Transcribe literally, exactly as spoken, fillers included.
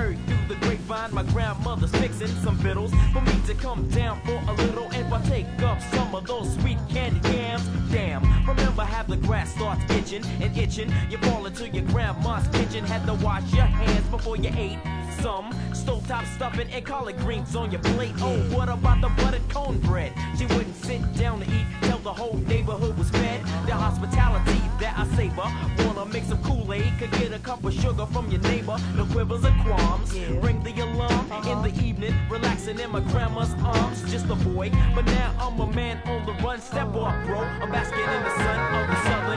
heard through the grapevine my grandmother's fixing some victuals for me to come down for a little and partake of some of those sweet candy yams. Damn, remember how the grass starts itching and itching. You fall into your grandma's kitchen, had to wash your hands before you ate some stovetop stuffing and collard greens on your plate. Oh, what about the buttered cornbread? She wouldn't sit down to eat till the whole neighborhood was fed. The hospitality that I savor. Wanna make some Kool-Aid? Could get a cup of sugar from your neighbor. No quibbles or qualms. Ring the alarm in the evening, relaxing in my grandma's arms. Just a boy, but now I'm a man on the run. Step up, bro. I'm basking in the sun of the southern